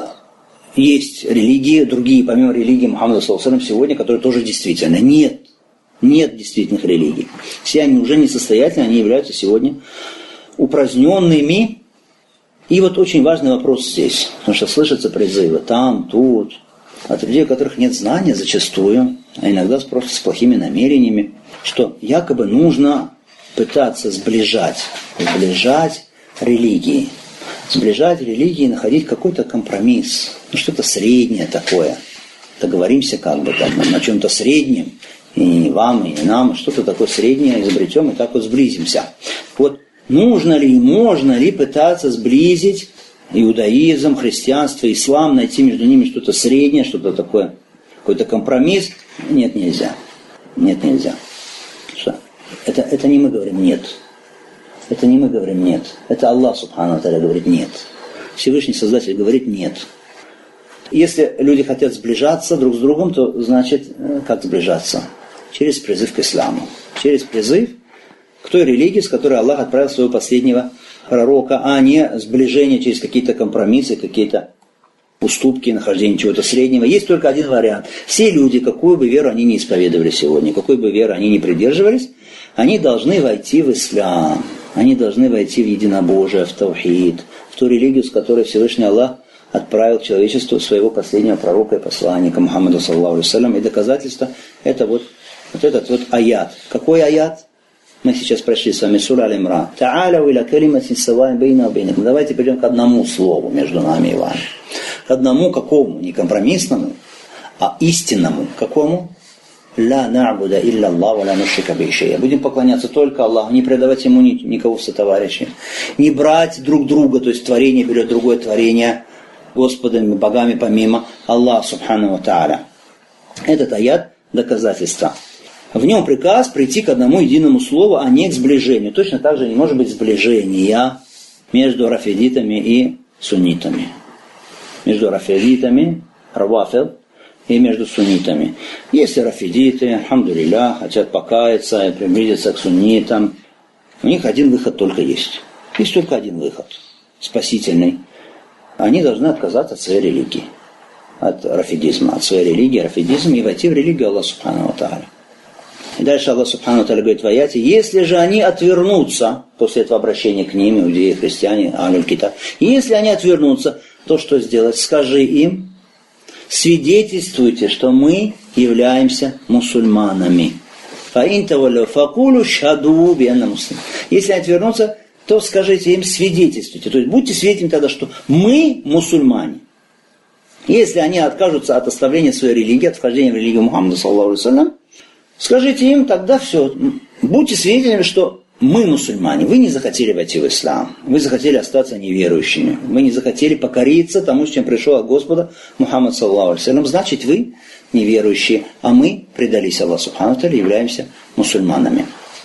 есть религии, другие, помимо религии Мухаммада, саллаллаху алейхи ва саллям, сегодня, которые тоже действительно. Нет. Нет действительных религий. Все они уже несостоятельны, они являются сегодня упраздненными. И вот очень важный вопрос здесь, потому что слышатся призывы там, тут, от людей, у которых нет знания зачастую, а иногда просто с плохими намерениями, что якобы нужно пытаться сближать, сближать религии, сближать религии, находить какой-то компромисс, ну, что-то среднее такое. Договоримся как бы там, на чем-то среднем, и не вам, и не нам, что-то такое среднее изобретем, и так вот сблизимся. Вот нужно ли, можно ли пытаться сблизить иудаизм, христианство, ислам, найти между ними что-то среднее, что-то такое, какой-то компромисс? Нет, нельзя. Нет, нельзя. Что? Это, это не мы говорим «нет». Это не мы говорим «нет». Это Аллах Субхану ва Тааля говорит «нет». Всевышний Создатель говорит «нет». Если люди хотят сближаться друг с другом, то значит, как сближаться? Через призыв к исламу. Через призыв к той религии, с которой Аллах отправил своего последнего пророка, а не сближение через какие-то компромиссы, какие-то уступки, нахождение чего-то среднего. Есть только один вариант. Все люди, какую бы веру они не исповедовали сегодня, какой бы веру они не придерживались, они должны войти в ислам. Они должны войти в единобожие, в таухид, в ту религию, с которой Всевышний Аллах отправил человечеству своего последнего пророка и посланника Мухаммада саллаллаху алейхи ва саллям. И доказательство это вот, вот этот вот аят. Какой аят? Мы сейчас прошли с вами сура Аль-Имран. Та'аляу иля калиматин саваин бейна ва бейнакум. Давайте перейдем к одному слову между нами и вами. К одному какому? Не компромиссному, а истинному. Какому? Ла на'буда илля Аллах ва ла нушрика бихи шай'а. Будем поклоняться только Аллаху, не предавать ему никого в сотоварищи. Не брать друг друга, то есть творение берет другое творение Господами, богами помимо Аллаха Субхану ва Тааля. Этот аят доказательство. В нем приказ прийти к одному единому слову, а не к сближению. Точно так же не может быть сближения между рафидитами и суннитами. Между рафидитами, равафид, и между суннитами. Если рафидиты, алхамдулилля, хотят покаяться и приблизиться к суннитам, у них один выход только есть. Есть только один выход, спасительный. Они должны отказаться от своей религии, от рафидизма, от своей религии, рафидизма, и войти в религию Аллаха Субхану ва Тааля. И дальше Аллах Субхану ва Тааля говорит в аяте: если же они отвернутся после этого обращения к ним, иудеи, христиане, Ахлюль Китаб, если они отвернутся, то что сделать? Скажи им, свидетельствуйте, что мы являемся мусульманами. Если отвернутся, то скажите им, свидетельствуйте. То есть будьте свидетелями тогда, что мы мусульмане. Если они откажутся от оставления своей религии, от вхождения в религию Мухаммада саллаллаху алейхи ва саллям, скажите им тогда все. Будьте свидетелями, что мы мусульмане. Вы не захотели войти в ислам. Вы захотели остаться неверующими. Вы не захотели покориться тому, с чем пришел от Господа Мухаммад саллаллаху алейхи ва саллям. Значит, вы неверующие. А мы предались Аллаху субхану ва тааля, являемся мусульманами.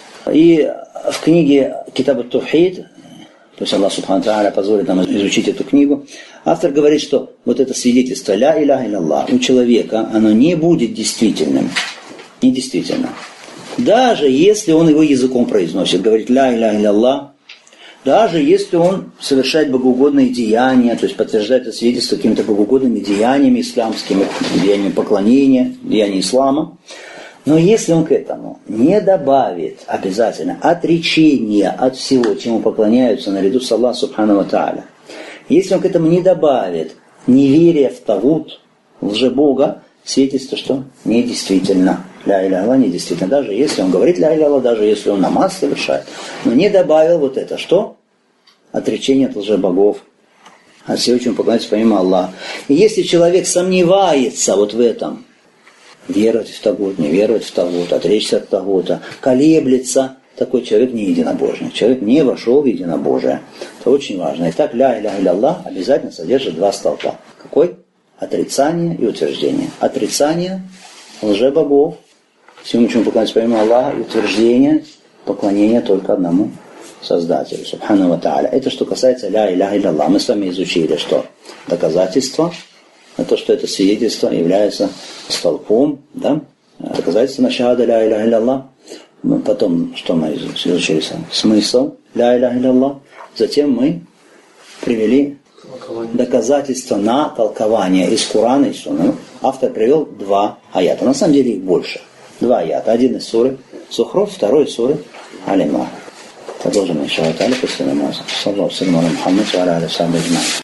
И в книге Китаб ат-Таухид, то есть Аллах субхану ва тааля позволит нам изучить эту книгу, автор говорит, что вот это свидетельство «Ля иляха илля-Аллах» у человека, оно не будет действительным. Не действительно. Даже если он его языком произносит, говорит «Ля иляха илля-Аллах», даже если он совершает богоугодные деяния, то есть подтверждает это свидетельство какими-то богоугодными деяниями исламскими, деяниями поклонения, деяниями ислама, но если он к этому не добавит обязательно отречения от всего, чему поклоняются наряду с Аллахом субхану ва тааля, если он к этому не добавит неверие в Тагут, лжебога, свидетельство, что недействительно. Ля иля Аллах недействительно. Даже если он говорит ля иля Аллах, даже если он намаз совершает, но не добавил вот это, что? Отречение от лжебогов, от всего, чему поклоняются помимо Аллаха. И если человек сомневается вот в этом, веровать в Тагут, не веровать в Тагут, отречься от Тагута, колеблется, такой человек не единобожник. Человек не вошел в единобожие. Это очень важно. Итак, ля иля илля Аллах обязательно содержит два столпа. Какой? Отрицание и утверждение. Отрицание лжебогов, всему, чему поклоняются помимо Аллаха, и утверждение поклонения только одному Создателю, субхану ва тааля. Это что касается ля иляха илля Аллах. Мы с вами изучили, что доказательство, на то, что это свидетельство является столпом, да, доказательство на шахада ля иляха илля Аллах. Потом, что мы изучили сами? Смысл ля иляха илля Аллах. Затем мы привели доказательства на толкование из Корана и Сунны. Автор привел два аята. На самом деле их больше. Два аята. Один из суры Зухруф, второй из суры Аль-Имран. Продолжим, иншаллах, после намаза. Саллаху саляму аля Мухаммад ва аля алихи ва сахбихи аджмаин.